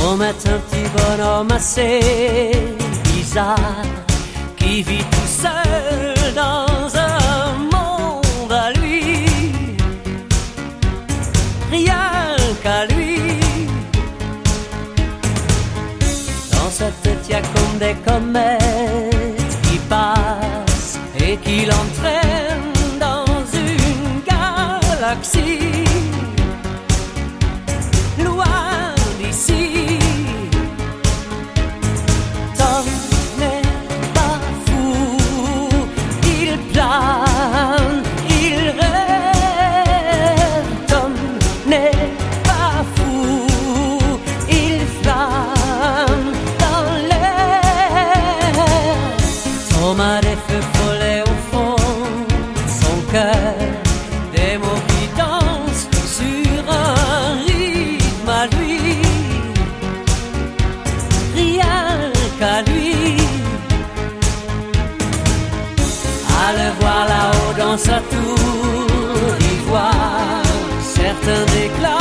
Tom est un petit bonhomme assez bizarre qui vit tout seul dans un monde à lui, rien qu'à lui. Dans sa tête y a comme des comètes qui passent et qui l'entraînent dans une galaxie loin d'ici. Tom n'est pas fou, il plane, il rêve. Tom n'est pas fou, il flâne dans l'air. Tom a des feux follets au fond de son cœur, des mots qui dansent sur un rythme à lui, rien qu'à lui. À le voir là-haut dans sa tour d'ivoire, certains déclarent